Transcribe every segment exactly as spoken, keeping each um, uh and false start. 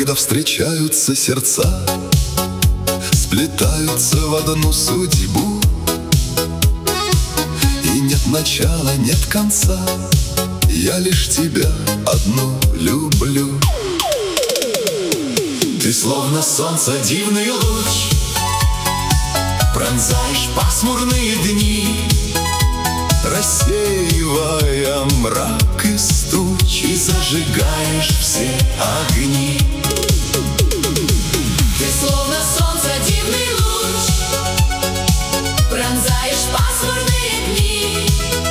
Когда встречаются сердца, сплетаются в одну судьбу, и нет начала, нет конца, я лишь тебя одну люблю. Ты словно солнце, дивный луч, пронзаешь пасмурные дни, рассеивая мрак и стуч, и зажигаешь все огни. Ты словно солнце, дивный луч, пронзаешь пасмурные дни,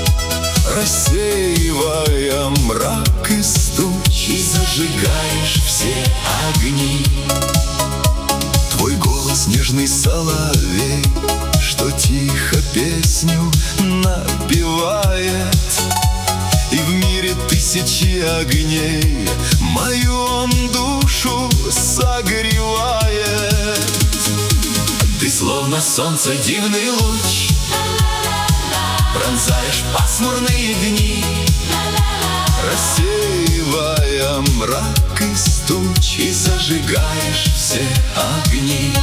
рассеивая мрак и стуч, и зажигаешь все огни. Твой голос нежный соловей, что тихо песню напевает, и в мире тысячи огней мою он душу согревает. Ты словно солнце, дивный луч, пронзаешь пасмурные дни, рассеивая мрак и стуч, и зажигаешь все огни.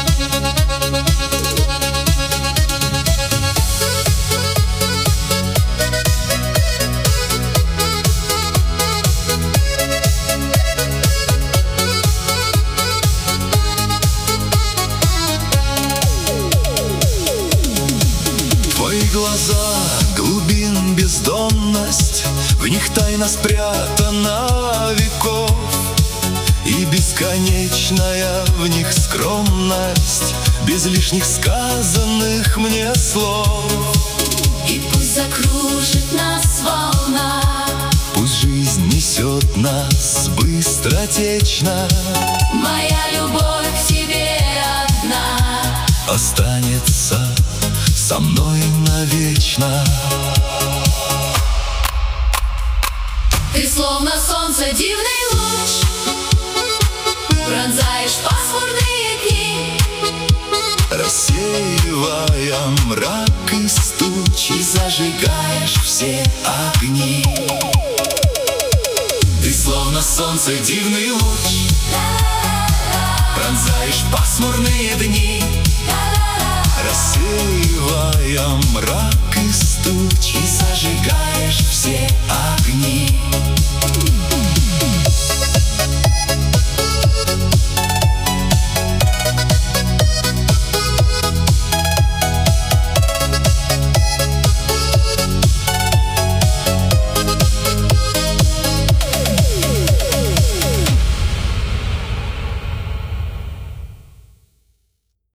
Твои глаза глубин бездонность, в них тайна спрятана веков, и бесконечная в них скромность, без лишних сказанных мне слов. И пусть закружит нас волна, Пусть жизнь несет нас быстротечно, моя любовь к тебе одна останется со мной навечно. Ты словно солнце, дивный луч, пронзаешь пасмурные дни, рассеивая мрак и стуч, и зажигаешь все огни. Ты словно солнце, дивный луч, пронзаешь пасмурные дни,